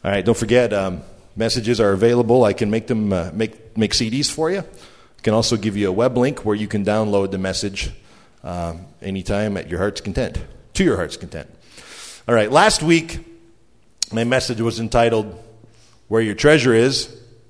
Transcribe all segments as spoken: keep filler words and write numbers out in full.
All right, don't forget, um, messages are available. I can make them uh, make make C Ds for you. I can also give you a web link where you can download the message uh, anytime at your heart's content, to your heart's content. All right, last week, my message was entitled, Where Your Treasure Is.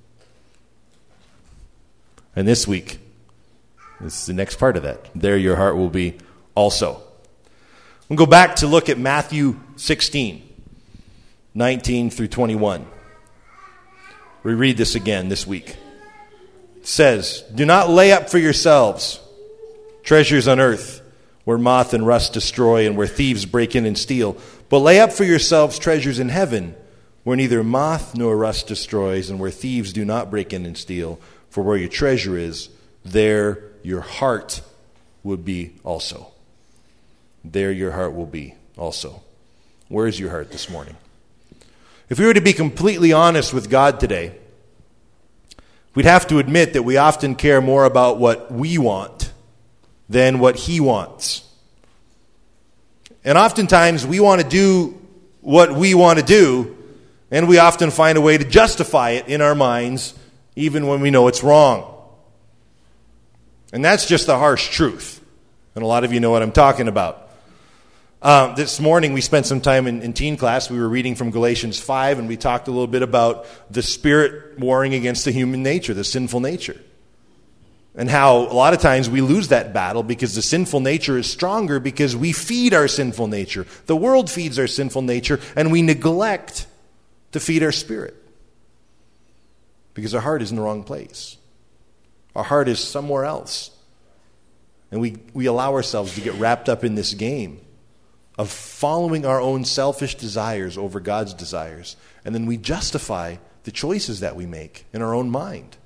And this week, this is the next part of that. There your heart will be also. We'll go back to look at Matthew sixteen. nineteen through twenty-one. We read this again this week. It says, "Do not lay up for yourselves treasures on earth, where moth and rust destroy and where thieves break in and steal. But lay up for yourselves treasures in heaven, where neither moth nor rust destroys and where thieves do not break in and steal. For where your treasure is, there your heart will be also." There your heart will be also. Where is your heart this morning? If we were to be completely honest with God today, we'd have to admit that we often care more about what we want than what He wants. And oftentimes we want to do what we want to do, and we often find a way to justify it in our minds, even when we know it's wrong. And that's just the harsh truth. And a lot of you know what I'm talking about. Um, this morning we spent some time in, in teen class. We were reading from Galatians five, and we talked a little bit about the spirit warring against the human nature, the sinful nature. And how a lot of times we lose that battle because the sinful nature is stronger because we feed our sinful nature. The world feeds our sinful nature, and we neglect to feed our spirit. Because our heart is in the wrong place. Our heart is somewhere else. And we, we allow ourselves to get wrapped up in this game of following our own selfish desires over God's desires. And then we justify the choices that we make in our own mind.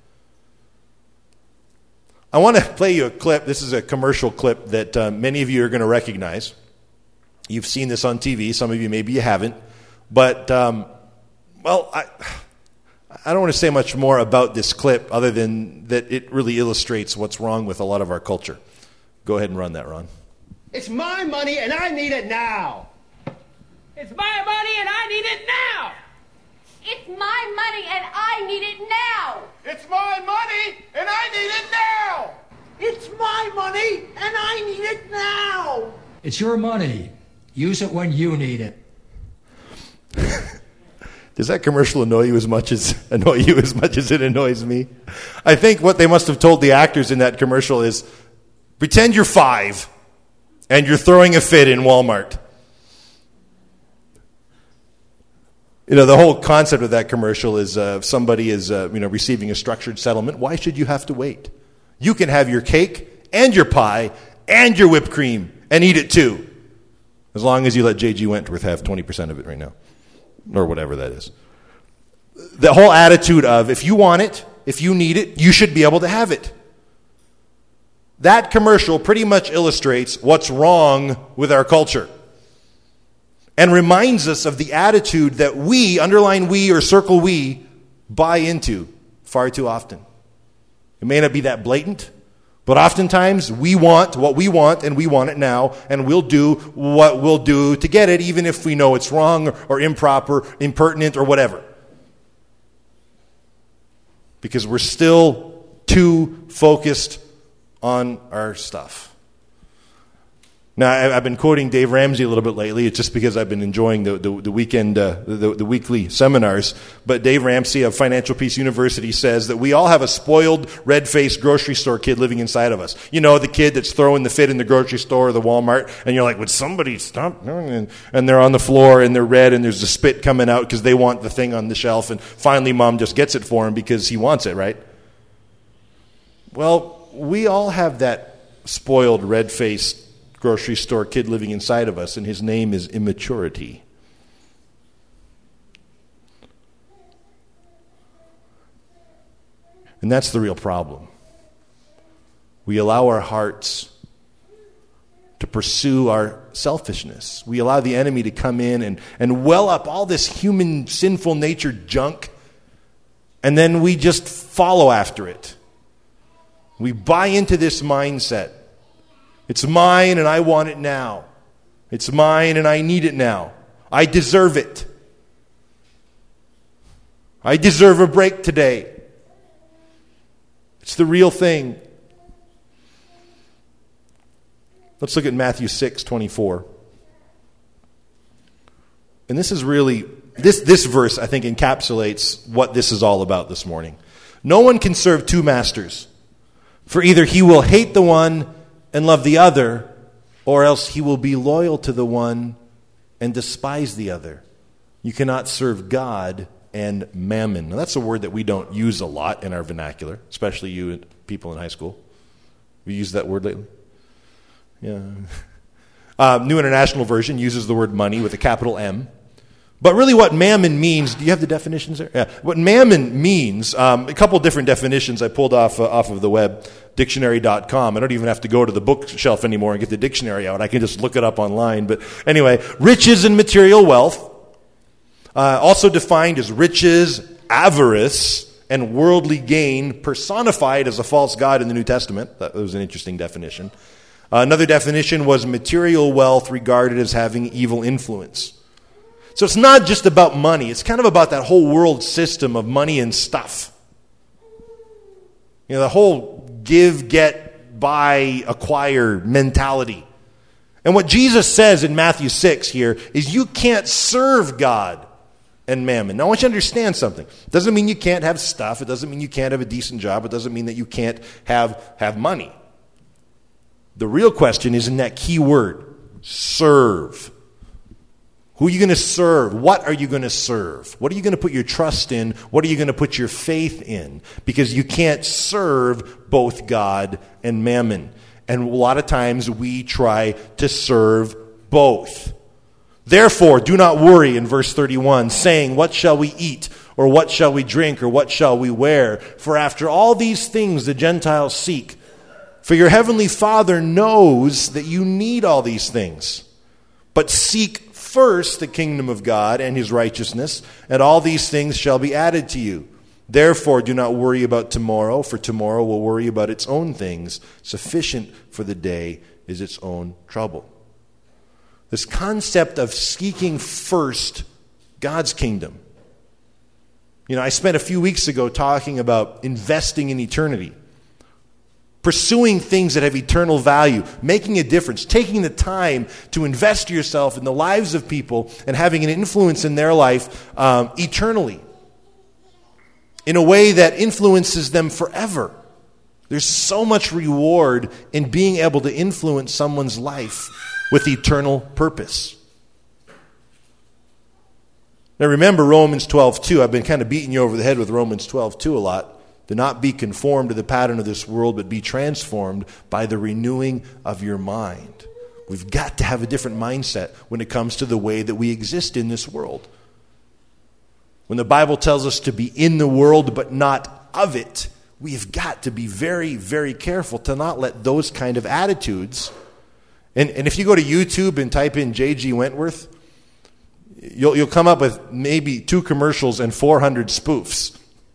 I want to play you a clip. This is a commercial clip that uh, many of you are going to recognize. You've seen this on T V. Some of you maybe you haven't. But, um, well, I, I don't want to say much more about this clip other than that it really illustrates what's wrong with a lot of our culture. Go ahead and run that, Ron. It's my money and I need it now. It's my money and I need it now. It's my money and I need it now. It's my money and I need it now. It's my money and I need it now. It's your money. Use it when you need it. Does that commercial annoy you as much as annoy you as much as it annoys me? I think what they must have told the actors in that commercial is, pretend you're five and you're throwing a fit in Walmart. You know, the whole concept of that commercial is uh, if somebody is uh, you know, receiving a structured settlement, why should you have to wait? You can have your cake and your pie and your whipped cream and eat it too, as long as you let J G Wentworth have twenty percent of it right now, or whatever that is. The whole attitude of, if you want it, if you need it, you should be able to have it. That commercial pretty much illustrates what's wrong with our culture and reminds us of the attitude that we, underline we or circle we, buy into far too often. It may not be that blatant, but oftentimes we want what we want and we want it now, and we'll do what we'll do to get it, even if we know it's wrong or, or improper, impertinent, or whatever. Because we're still too focused on our stuff. Now, I've been quoting Dave Ramsey a little bit lately. It's just because I've been enjoying the, the, the weekend, uh, the, the weekly seminars. But Dave Ramsey of Financial Peace University says that we all have a spoiled, red-faced grocery store kid living inside of us. You know, the kid that's throwing the fit in the grocery store or the Walmart, and you're like, would somebody stop? And, and they're on the floor, and they're red, and there's the spit coming out because they want the thing on the shelf, and finally mom just gets it for him because he wants it, right? Well, we all have that spoiled, red-faced grocery store kid living inside of us, and his name is immaturity. And that's the real problem. We allow our hearts to pursue our selfishness. We allow the enemy to come in and, and well up all this human sinful nature junk, and then we just follow after it. We buy into this mindset. It's mine and I want it now. It's mine and I need it now. I deserve it. I deserve a break today. It's the real thing. Let's look at Matthew six twenty-four. And this is really, this, this verse, I think, encapsulates what this is all about this morning. No one can serve two masters, for either he will hate the one and love the other, or else he will be loyal to the one and despise the other. You cannot serve God and mammon. Now, that's a word that we don't use a lot in our vernacular, especially you people in high school. Have you used that word lately? Yeah. Uh, New International Version uses the word money with a capital M. But really what mammon means, do you have the definitions there? Yeah. What mammon means, um, a couple different definitions I pulled off uh, off of the web, dictionary dot com. I don't even have to go to the bookshelf anymore and get the dictionary out. I can just look it up online. But anyway, riches and material wealth, uh, also defined as riches, avarice, and worldly gain, personified as a false god in the New Testament. That was an interesting definition. Uh, another definition was material wealth regarded as having evil influence. So it's not just about money. It's kind of about that whole world system of money and stuff. You know, the whole give, get, buy, acquire mentality. And what Jesus says in Matthew six here is you can't serve God and mammon. Now I want you to understand something. It doesn't mean you can't have stuff. It doesn't mean you can't have a decent job. It doesn't mean that you can't have, have money. The real question is in that key word, serve. Who are you going to serve? What are you going to serve? What are you going to put your trust in? What are you going to put your faith in? Because you can't serve both God and mammon. And a lot of times we try to serve both. Therefore, do not worry in verse thirty-one, saying, what shall we eat? Or what shall we drink? Or what shall we wear? For after all these things the Gentiles seek. For your heavenly Father knows that you need all these things. But seek first the kingdom of God and his righteousness, and all these things shall be added to you. Therefore, do not worry about tomorrow, for tomorrow will worry about its own things. Sufficient for the day is its own trouble. This concept of seeking first God's kingdom. You know, I spent a few weeks ago talking about investing in eternity. Pursuing things that have eternal value, making a difference, taking the time to invest yourself in the lives of people and having an influence in their life um, eternally in a way that influences them forever. There's so much reward in being able to influence someone's life with eternal purpose. Now remember Romans twelve two. I've been kind of beating you over the head with Romans twelve two a lot. Do not be conformed to the pattern of this world, but be transformed by the renewing of your mind. We've got to have a different mindset when it comes to the way that we exist in this world. When the Bible tells us to be in the world but not of it, we've got to be very, very careful to not let those kind of attitudes. And, and if you go to YouTube and type in J G Wentworth, you'll, you'll come up with maybe two commercials and four hundred spoofs.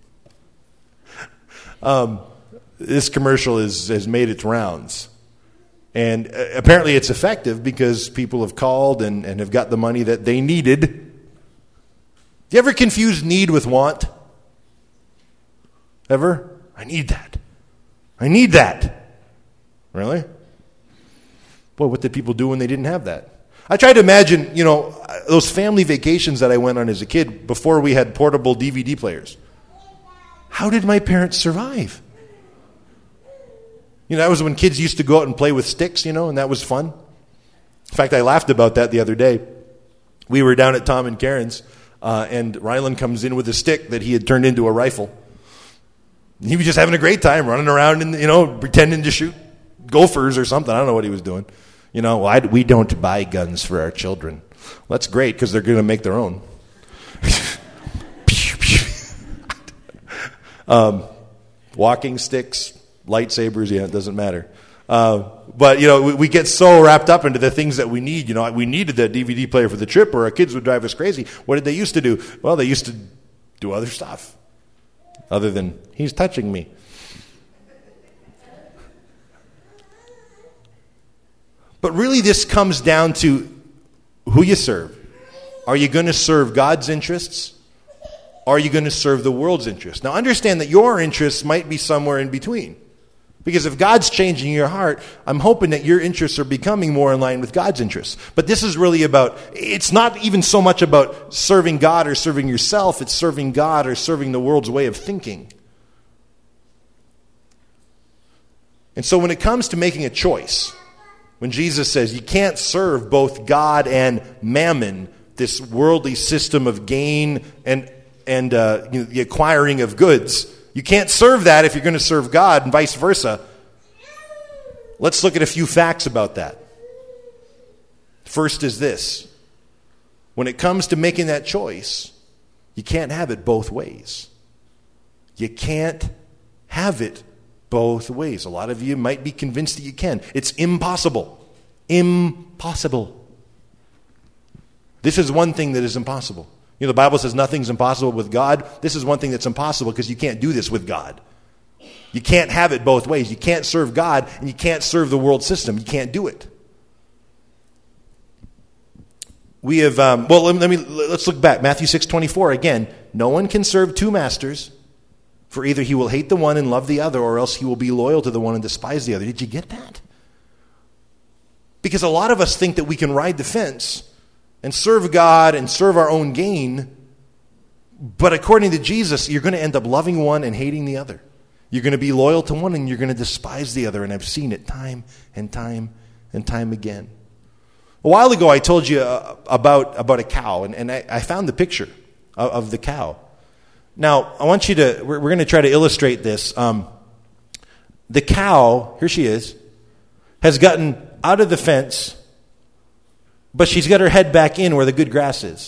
Um, this commercial is, has made its rounds. And uh, apparently it's effective because people have called and, and have got the money that they needed. Do you ever confuse need with want? Ever? I need that. I need that. Really? Boy, what did people do when they didn't have that? I try to imagine, you know, those family vacations that I went on as a kid before we had portable D V D players. How did my parents survive? You know, that was when kids used to go out and play with sticks, you know, and that was fun. In fact, I laughed about that the other day. We were down at Tom and Karen's, uh, and Rylan comes in with a stick that he had turned into a rifle. And he was just having a great time running around and, you know, pretending to shoot gophers or something. I don't know what he was doing. You know, well, I, we don't buy guns for our children. Well, that's great because they're going to make their own. Um, walking sticks, lightsabers, yeah, it doesn't matter. Uh, but, you know, we, we get so wrapped up into the things that we need. You know, we needed that D V D player for the trip or our kids would drive us crazy. What did they used to do? Well, they used to do other stuff other than, he's touching me. But really this comes down to who you serve. Are you going to serve God's interests Or are you going to serve the world's interests? Now understand that your interests might be somewhere in between. Because if God's changing your heart, I'm hoping that your interests are becoming more in line with God's interests. But this is really about, it's not even so much about serving God or serving yourself, it's serving God or serving the world's way of thinking. And so when it comes to making a choice, when Jesus says you can't serve both God and mammon, this worldly system of gain and, and uh, you know, the acquiring of goods, you can't serve that if you're going to serve God and vice versa. Let's look at a few facts about that. First is this. When it comes to making that choice, you can't have it both ways. You can't have it both ways. A lot of you might be convinced that you can. It's impossible. Impossible. This is one thing that is impossible. You know, the Bible says nothing's impossible with God. This is one thing that's impossible because you can't do this with God. You can't have it both ways. You can't serve God and you can't serve the world system. You can't do it. We have, um, well, let me, let's look back. Matthew six twenty-four, again, no one can serve two masters, for either he will hate the one and love the other, or else he will be loyal to the one and despise the other. Did you get that? Because a lot of us think that we can ride the fence and serve God and serve our own gain. But according to Jesus, you're going to end up loving one and hating the other. You're going to be loyal to one and you're going to despise the other. And I've seen it time and time and time again. A while ago, I told you uh, about, about a cow, and, and I, I found the picture of, of the cow. Now, I want you to, we're, we're going to try to illustrate this. Um, the cow, here she is, has gotten out of the fence, but she's got her head back in where the good grass is.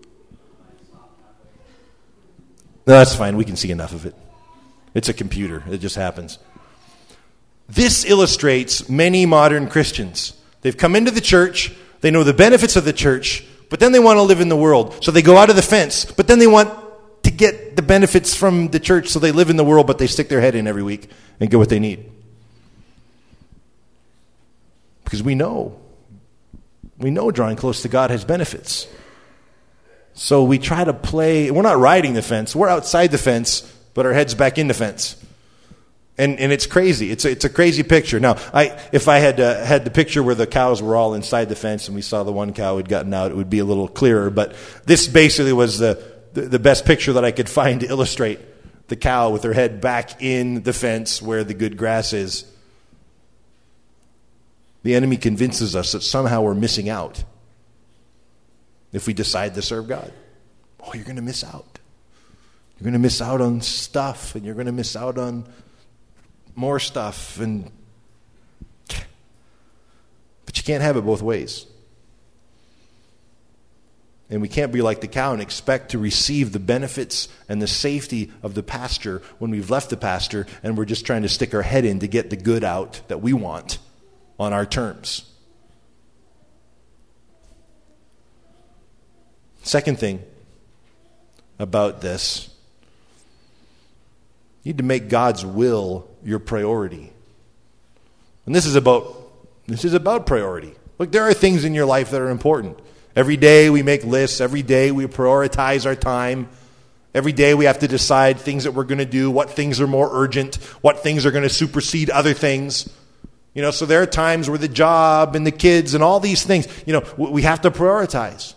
No, that's fine. We can see enough of it. It's a computer. It just happens. This illustrates many modern Christians. They've come into the church. They know the benefits of the church, but then they want to live in the world. So they go out of the fence, but then they want to get the benefits from the church, so they live in the world, but they stick their head in every week and get what they need. Because we know. We know drawing close to God has benefits. So we try to play, we're not riding the fence, we're outside the fence, but our head's back in the fence. And and it's crazy. It's a, it's a crazy picture. Now, I if I had uh, had the picture where the cows were all inside the fence and we saw the one cow had gotten out, it would be a little clearer. But this basically was the, the, the best picture that I could find to illustrate the cow with her head back in the fence where the good grass is. The enemy convinces us that somehow we're missing out if we decide to serve God. Oh, you're going to miss out. You're going to miss out on stuff, and you're going to miss out on more stuff. And but you can't have it both ways. And we can't be like the cow and expect to receive the benefits and the safety of the pasture when we've left the pasture and we're just trying to stick our head in to get the good out that we want on our terms. Second thing about this, you need to make God's will your priority. And this is about this is about priority. Look, there are things in your life that are important. Every day we make lists. Every day we prioritize our time. Every day we have to decide things that we're going to do, what things are more urgent, what things are going to supersede other things. You know, so there are times where the job and the kids and all these things, you know, we have to prioritize.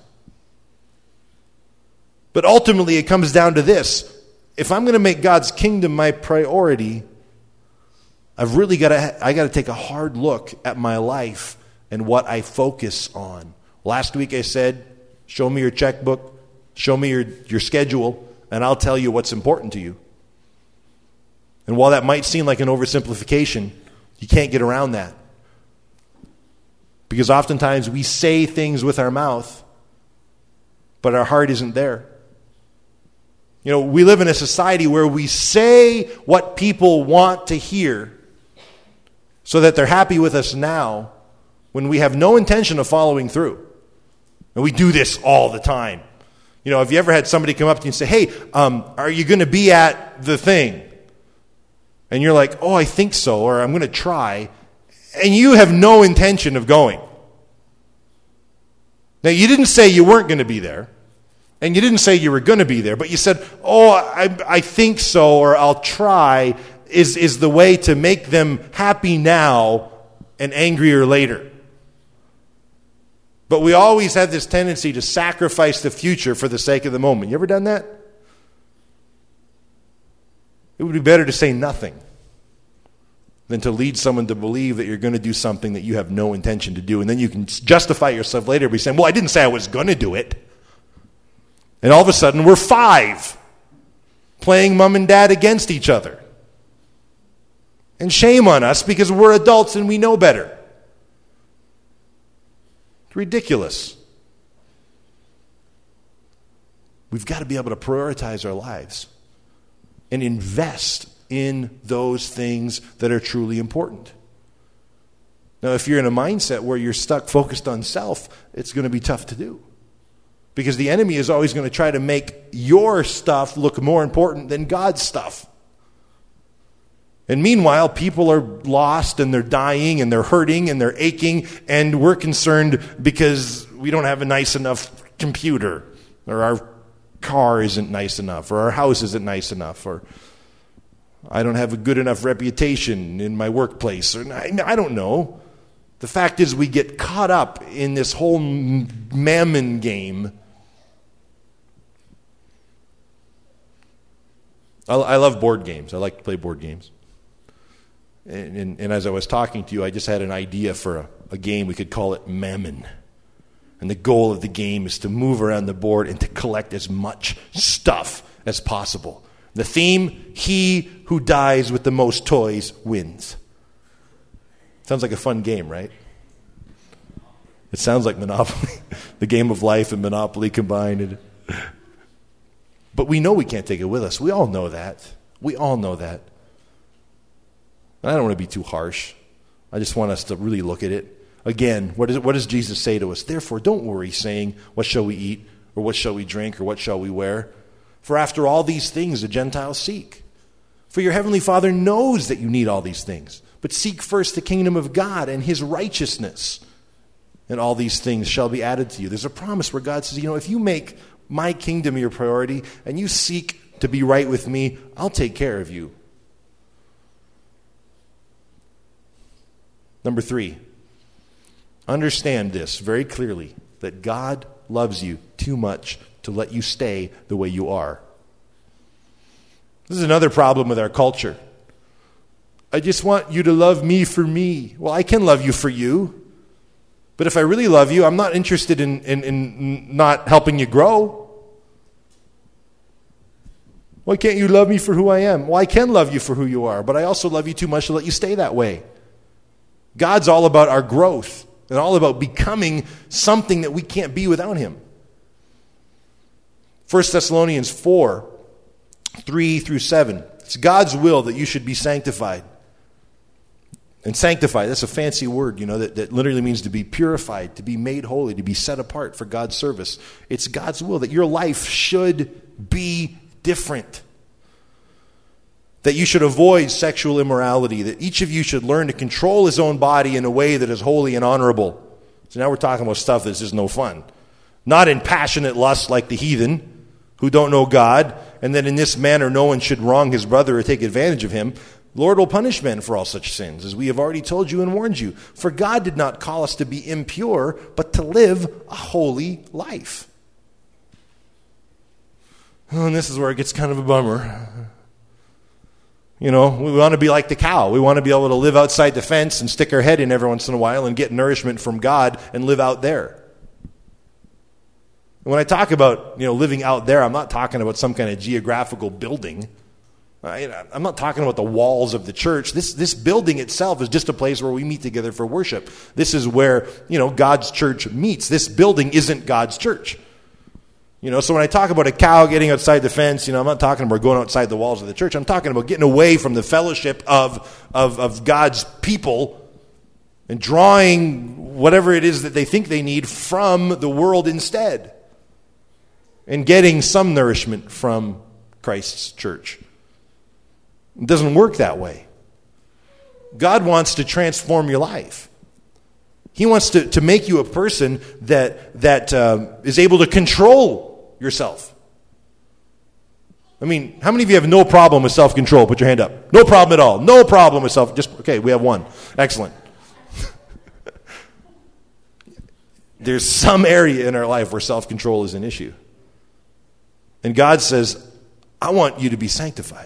But ultimately it comes down to this. If I'm going to make God's kingdom my priority, I've really got to I got to take a hard look at my life and what I focus on. Last week I said, show me your checkbook, show me your, your schedule, and I'll tell you what's important to you. And while that might seem like an oversimplification, you can't get around that. Because oftentimes we say things with our mouth, but our heart isn't there. You know, we live in a society where we say what people want to hear so that they're happy with us now when we have no intention of following through. And we do this all the time. You know, have you ever had somebody come up to you and say, hey, um, are you going to be at the thing? And you're like, oh, I think so, or I'm going to try. And you have no intention of going. Now, you didn't say you weren't going to be there. And you didn't say you were going to be there, but you said, oh, I, I think so, or I'll try, is, is the way to make them happy now and angrier later. But we always have this tendency to sacrifice the future for the sake of the moment. You ever done that? It would be better to say nothing than to lead someone to believe that you're going to do something that you have no intention to do. And then you can justify yourself later by saying, well, I didn't say I was going to do it. And all of a sudden, we're five, playing mom and dad against each other. And shame on us because we're adults and we know better. It's ridiculous. We've got to be able to prioritize our lives and invest in those things that are truly important. Now, if you're in a mindset where you're stuck focused on self, it's going to be tough to do. Because the enemy is always going to try to make your stuff look more important than God's stuff. And meanwhile, people are lost and they're dying and they're hurting and they're aching, and we're concerned because we don't have a nice enough computer, or our car isn't nice enough, or our house isn't nice enough, or I don't have a good enough reputation in my workplace, or I, I don't know. The fact is, we get caught up in this whole mammon game. I, I love board games. I like to play board games. And, and, and as I was talking to you, I just had an idea for a, a game. We could call it Mammon. And the goal of the game is to move around the board and to collect as much stuff as possible. The theme, he who dies with the most toys wins. Sounds like a fun game, right? It sounds like Monopoly, the game of life and Monopoly combined. But we know we can't take it with us. We all know that. We all know that. And I don't want to be too harsh. I just want us to really look at it. Again, what, is, what does Jesus say to us? Therefore, don't worry, saying, what shall we eat, or what shall we drink, or what shall we wear? For after all these things the Gentiles seek. For your heavenly Father knows that you need all these things. But seek first the kingdom of God and his righteousness, and all these things shall be added to you. There's a promise where God says, you know, if you make my kingdom your priority and you seek to be right with me, I'll take care of you. Number three, understand this very clearly, that God loves you too much to let you stay the way you are. This is another problem with our culture. I just want you to love me for me. Well, I can love you for you. But if I really love you, I'm not interested in, in, in not helping you grow. Why can't you love me for who I am? Well, I can love you for who you are, but I also love you too much to let you stay that way. God's all about our growth and all about becoming something that we can't be without him. First Thessalonians four, three through seven. It's God's will that you should be sanctified. And sanctified, that's a fancy word, you know, that, that literally means to be purified, to be made holy, to be set apart for God's service. It's God's will that your life should be different. That you should avoid sexual immorality, that each of you should learn to control his own body in a way that is holy and honorable. So now we're talking about stuff that's just no fun. Not in passionate lust like the heathen who don't know God, and that in this manner no one should wrong his brother or take advantage of him. The Lord will punish men for all such sins, as we have already told you and warned you. For God did not call us to be impure, but to live a holy life. Oh, and this is where it gets kind of a bummer. You know, we want to be like the cow. We want to be able to live outside the fence and stick our head in every once in a while and get nourishment from God and live out there. And when I talk about, you know, living out there, I'm not talking about some kind of geographical building. I, I'm not talking about the walls of the church. This this building itself is just a place where we meet together for worship. This is where, you know, God's church meets. This building isn't God's church. You know, so when I talk about a cow getting outside the fence, you know, I'm not talking about going outside the walls of the church. I'm talking about getting away from the fellowship of of, of God's people and drawing whatever it is that they think they need from the world instead, and getting some nourishment from Christ's church. It doesn't work that way. God wants to transform your life. He wants to, to make you a person that, that uh, is able to control yourself? I mean, how many of you have no problem with self-control? Put your hand up. No problem at all. No problem with self. Just okay, we have one. Excellent. There's some area in our life where self-control is an issue. And God says, I want you to be sanctified.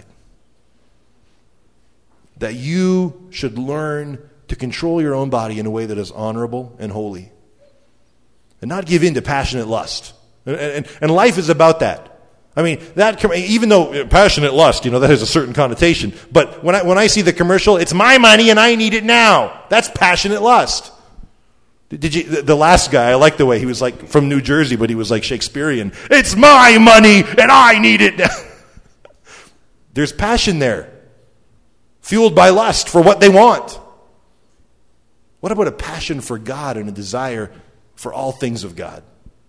That you should learn to control your own body in a way that is honorable and holy. And not give in to passionate lust. And, and, and life is about that. I mean, that even though passionate lust, you know, that has a certain connotation. But when I, when I see the commercial, it's my money and I need it now. That's passionate lust. Did you, the last guy, I like the way he was like from New Jersey, but he was like Shakespearean. It's my money and I need it now. There's passion there. Fueled by lust for what they want. What about a passion for God and a desire for all things of God?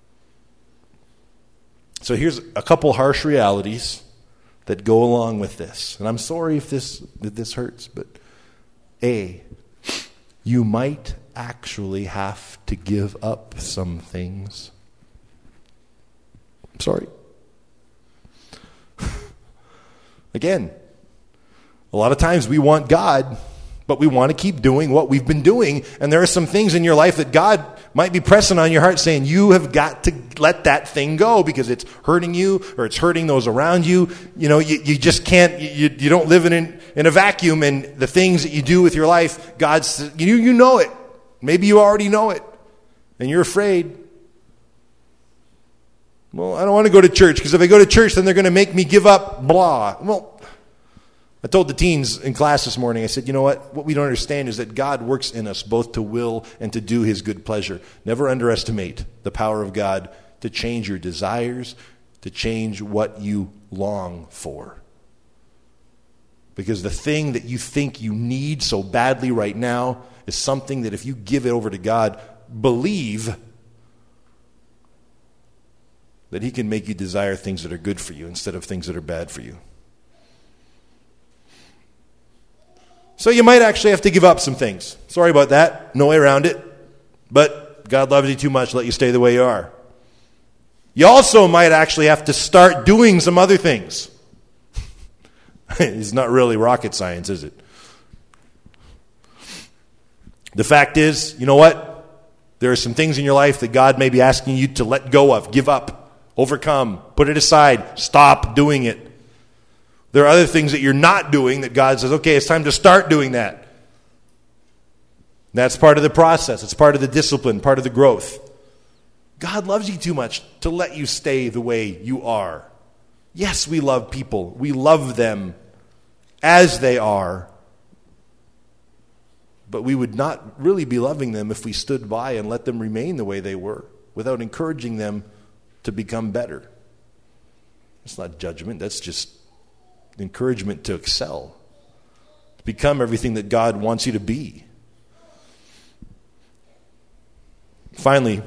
So here's a couple harsh realities that go along with this. And I'm sorry if this if this hurts, but A, you might actually have to give up some things. I'm sorry. Again, a lot of times we want God, but we want to keep doing what we've been doing. And there are some things in your life that God might be pressing on your heart saying, you have got to let that thing go because it's hurting you or it's hurting those around you. You know, you, you just can't, you, you don't live in, in a vacuum, and the things that you do with your life, God's, you, you know it. Maybe you already know it and you're afraid. Well, I don't want to go to church because if I go to church, then they're going to make me give up blah. Well, I told the teens in class this morning, I said, you know what? What we don't understand is that God works in us both to will and to do his good pleasure. Never underestimate the power of God to change your desires, to change what you long for. Because the thing that you think you need so badly right now is something that if you give it over to God, believe that he can make you desire things that are good for you instead of things that are bad for you. So you might actually have to give up some things. Sorry about that. No way around it. But God loves you too much to let you stay the way you are. You also might actually have to start doing some other things. It's not really rocket science, is it? The fact is, you know what? There are some things in your life that God may be asking you to let go of, give up, overcome, put it aside, stop doing it. There are other things that you're not doing that God says, okay, it's time to start doing that. That's part of the process. It's part of the discipline, part of the growth. God loves you too much to let you stay the way you are. Yes, we love people. We love them as they are. But we would not really be loving them if we stood by and let them remain the way they were without encouraging them to become better. It's not judgment. That's just encouragement to excel, to become everything that God wants you to be. Finally,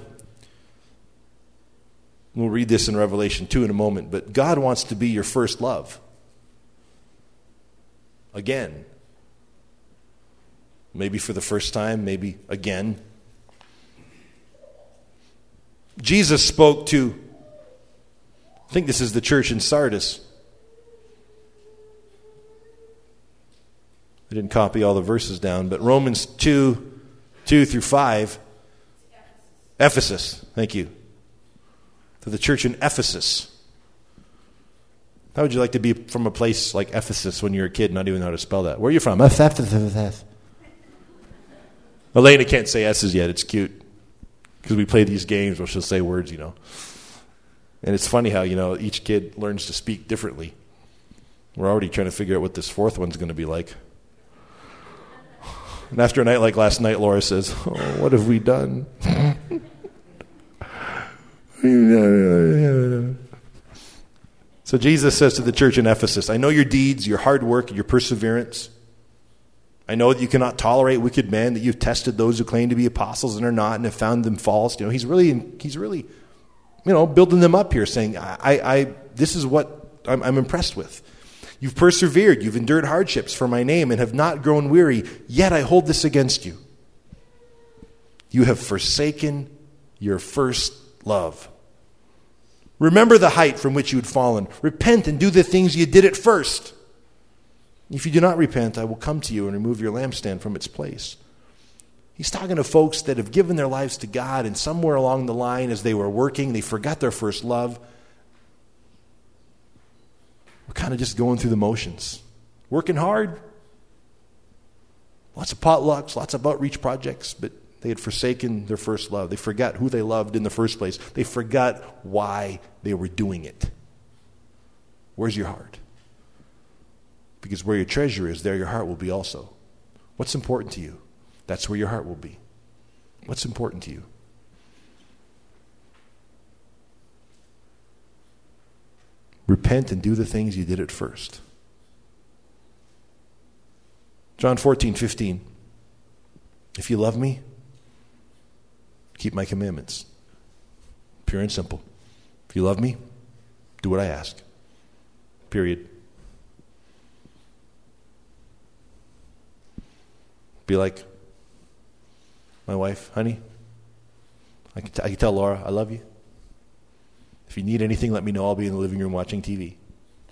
we'll read this in Revelation two in a moment, but God wants to be your first love. Again. Maybe for the first time, maybe again. Jesus spoke to, I think this is the church in Sardis. I didn't copy all the verses down, but Romans two, two through five. Ephesus. Ephesus, thank you. To the church in Ephesus. How would you like to be from a place like Ephesus when you're a kid, not even know how to spell that? Where are you from? Ephesus. Elena can't say S's yet. It's cute. Because we play these games where she'll say words, you know. And it's funny how, you know, each kid learns to speak differently. We're already trying to figure out what this fourth one's going to be like. And after a night like last night, Laura says, oh, what have we done? So Jesus says to the church in Ephesus, I know your deeds, your hard work, your perseverance. I know that you cannot tolerate wicked men, that you've tested those who claim to be apostles and are not, and have found them false. You know, he's really, he's really, you know, building them up here, saying, I, I, this is what I'm, I'm impressed with. You've persevered, you've endured hardships for my name, and have not grown weary. Yet I hold this against you: you have forsaken your first love. Remember the height from which you had fallen. Repent and do the things you did at first. If you do not repent, I will come to you and remove your lampstand from its place. He's talking to folks that have given their lives to God, and somewhere along the line as they were working, they forgot their first love. We're kind of just going through the motions. Working hard. Lots of potlucks, lots of outreach projects, but they had forsaken their first love. They forgot who they loved in the first place. They forgot why they were doing it. Where's your heart? Because where your treasure is, there your heart will be also. What's important to you? That's where your heart will be. What's important to you? Repent and do the things you did at first. John fourteen fifteen. If you love me, keep my commandments. Pure and simple. If you love me, do what I ask. Period. Be like my wife, honey. I can, t- I can tell Laura, I love you. If you need anything, let me know. I'll be in the living room watching T V.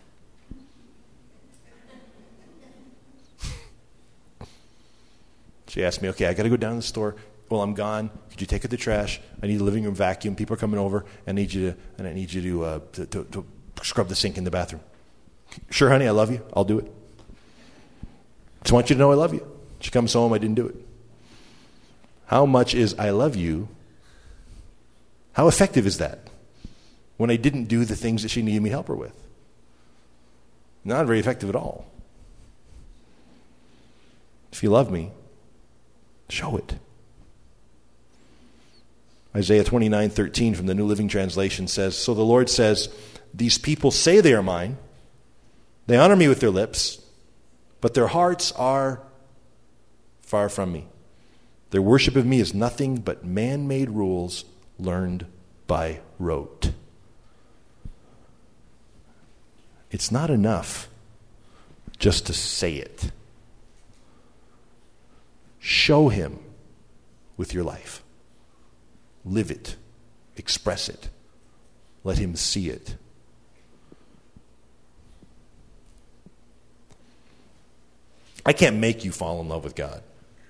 She asked me, okay, I got to go down to the store. Well, I'm gone. Could you take out the trash? I need a living room vacuum. People are coming over. I need you to, and I need you to, uh, to, to, to scrub the sink in the bathroom. Sure, honey, I love you. I'll do it. Just want you to know I love you. She comes home, I didn't do it. How much is I love you? How effective is that when I didn't do the things that she needed me to help her with? Not very effective at all. If you love me, show it. Isaiah twenty-nine thirteen from the New Living Translation says, so the Lord says, these people say they are mine. They honor me with their lips, but their hearts are far from me. Their worship of me is nothing but man-made rules learned by rote. It's not enough just to say it. Show him with your life. Live it. Express it. Let him see it. I can't make you fall in love with God.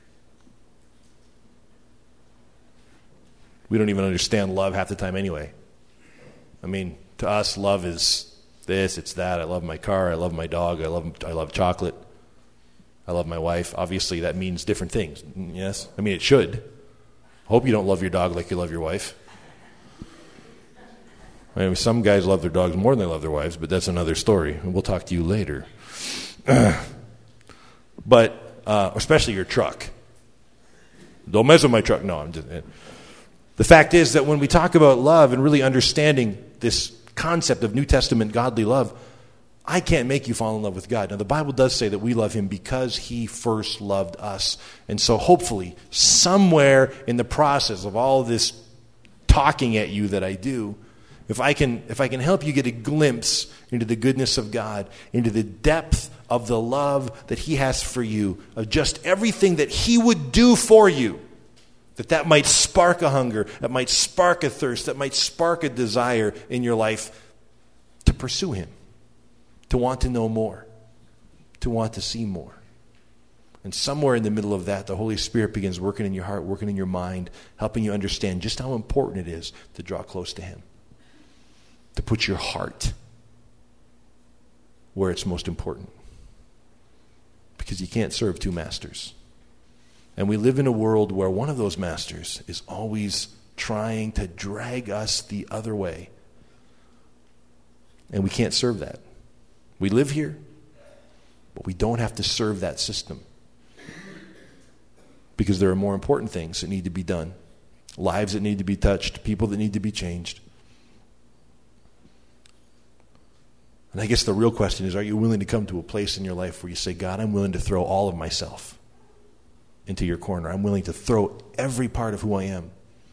We don't even understand love half the time anyway. I mean, to us, love is this, it's that. I love my car. I love my dog. I love I love chocolate. I love my wife. Obviously, that means different things. Yes? I mean, it should. Hope you don't love your dog like you love your wife. I mean, some guys love their dogs more than they love their wives, but that's another story. And we'll talk to you later. But, uh, especially your truck. Don't mess with my truck. No, I'm just... The fact is that when we talk about love and really understanding this concept of New Testament godly love, I can't make you fall in love with God. Now, the Bible does say that we love him because he first loved us. And so hopefully, somewhere in the process of all this talking at you that I do, if I can, if I can help you get a glimpse into the goodness of God, into the depth of the love that he has for you, of just everything that he would do for you, that that might spark a hunger, that might spark a thirst, that might spark a desire in your life to pursue him, to want to know more, to want to see more. And somewhere in the middle of that, the Holy Spirit begins working in your heart, working in your mind, helping you understand just how important it is to draw close to him, to put your heart where it's most important. Because you can't serve two masters. And we live in a world where one of those masters is always trying to drag us the other way. And we can't serve that. We live here, but we don't have to serve that system. Because there are more important things that need to be done. Lives that need to be touched, people that need to be changed. And I guess the real question is, are you willing to come to a place in your life where you say, God, I'm willing to throw all of myself into your corner. I'm willing to throw every part of who I am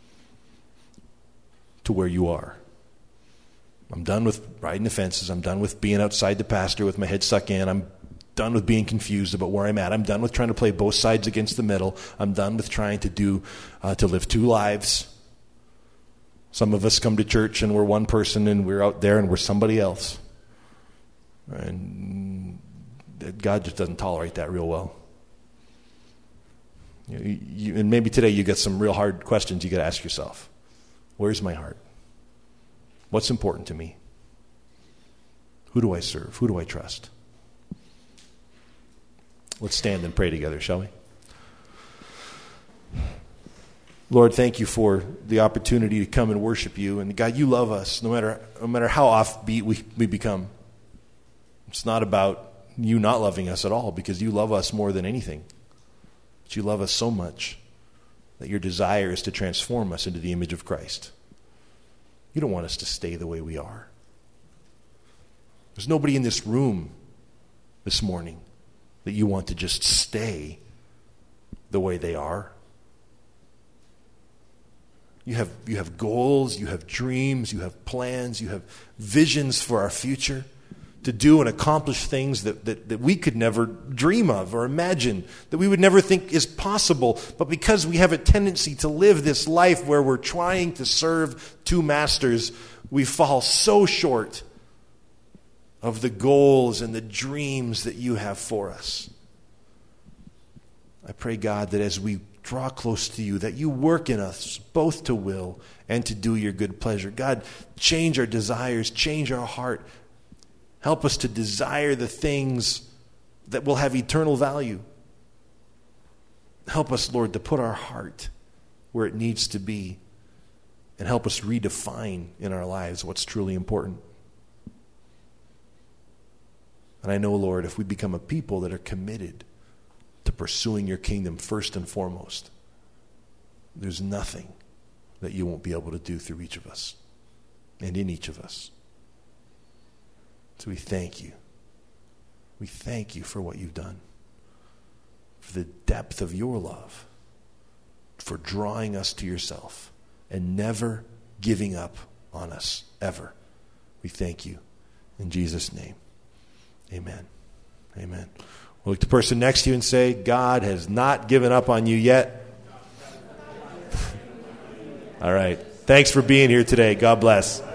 to where you are. I'm done with riding the fences. I'm done with being outside the pasture with my head stuck in. I'm done with being confused about where I'm at. I'm done with trying to play both sides against the middle. I'm done with trying to do, uh, to live two lives. Some of us come to church and we're one person and we're out there and we're somebody else. And God just doesn't tolerate that real well. You, you, and maybe today you get some real hard questions you got to ask yourself. Where's my heart? What's important to me? Who do I serve? Who do I trust? Let's stand and pray together, shall we? Lord, thank you for the opportunity to come and worship you. And God, you love us no matter no matter how offbeat we, we become. It's not about you not loving us at all, because you love us more than anything. But you love us so much that your desire is to transform us into the image of Christ. You don't want us to stay the way we are. There's nobody in this room this morning that you want to just stay the way they are. You have, you have goals, you have dreams, you have plans, you have visions for our future to do and accomplish things that, that, that we could never dream of or imagine, that we would never think is possible. But because we have a tendency to live this life where we're trying to serve two masters, we fall so short of the goals and the dreams that you have for us. I pray, God, that as we draw close to you, that you work in us both to will and to do your good pleasure. God, change our desires, change our heart. Help us to desire the things that will have eternal value. Help us, Lord, to put our heart where it needs to be, and help us redefine in our lives what's truly important. And I know, Lord, if we become a people that are committed to pursuing your kingdom first and foremost, there's nothing that you won't be able to do through each of us and in each of us. So we thank you. We thank you for what you've done, for the depth of your love, for drawing us to yourself and never giving up on us, ever. We thank you. In Jesus' name, amen. Amen. We'll look at the person next to you and say, God has not given up on you yet. All right. Thanks for being here today. God bless.